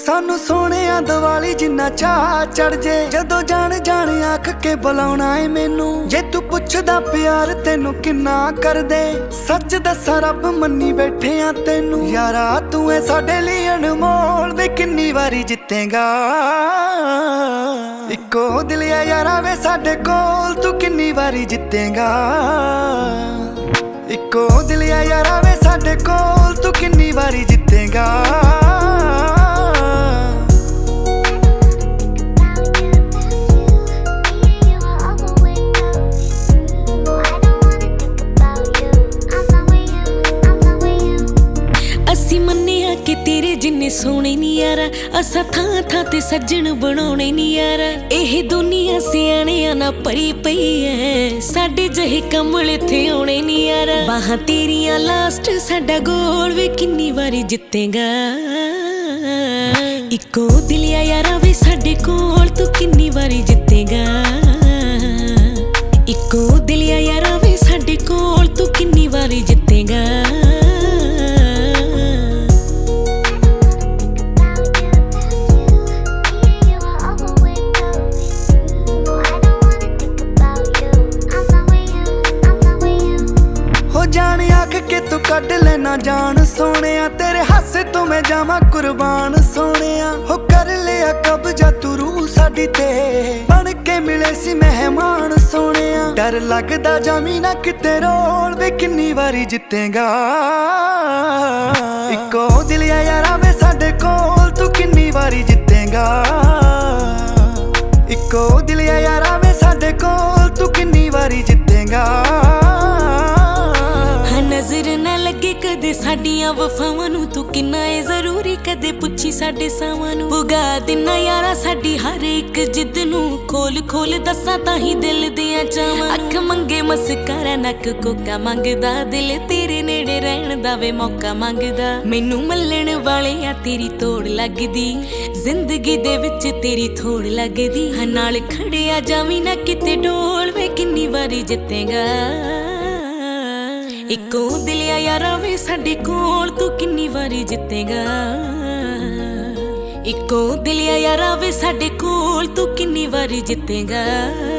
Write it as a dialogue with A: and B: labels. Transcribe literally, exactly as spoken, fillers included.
A: सानू सोहणिया दिवाली जिन्ना चाह चढ़ जे जदों जान जान आख के बुलाउणा है मैनू। जे तू पुछदा प्यार तेनू किन्ना कर दे, सच दसा रब मन्नी बैठे आ तेनू। यारा तू है साडे लई अनमोल वे किन्नी वारी जितेगा। इक्को दिल आ यारा वे साडे कोल तू किन्नी वारी जितेगा। इक्को दिल आ यारा वे साडे कोल तू किन्नी वारी जितेगा।
B: कि तेरे जिन्ने सोने नी यारा असा थां थां ते सज्जन बनाने नी यारा। एह दुनिया सियाणिया ना भरी पई है, साडे जहे कमल इत्थे आउणे नी यारा। बाहां तेरियां लास्ट साडा गोल वे किन्नी वारी जितेगा। इक्को दिल आ यारा वे साडे कोल तू किन्नी वारी जितेगा। इक्को दिल आ यारा वे साडे कोल तू किन्नी वारी जितेगा।
A: जान आख के तू कड लेना जान सोने, तेरे हासे तो मैं जावा कुर्बान सोने। हो कर लिया कब्जा तू रूह साडी ते, बन के मिले सी मेहमान सोने। डर लगदा जामी ना किते रोल वे किन्नी वारी जितेगा। इक्को दिल आ यारा वे साडे कोल तू किन्नी वारी जितेगा। इक्को दिल आ यारा वे साडे कोल तू किन्नी वारी जितेगा।
B: नजर ना लगे कदे साडियां वफावां नू, तू किन्ना है जरूरी कदे पुछी साडे सावां नू। पुगा दिना यारा साडी हर एक जिद नू, खोल खोल दसा ताही दिल दियां चावां। अख मंगे मस्कारा नक कोका मंगदा, दिल तेरे नेड़े रहण दा वे मौका मंगदा। मैनू मल्लण वाले आ तेरी तोड़ लगदी, जिंदगी दे विच तेरी थोड़ लगदी। हां नाल खड़े आ जावी ना किते डोल वे किन्नी वारी जितेगा। इक्को दिल आ यारा वे साडे कोल तू किन्नी वारी जितेगा। इक्को दिल आ यारा वे साडे कोल तू किन्नी वारी जितेगा।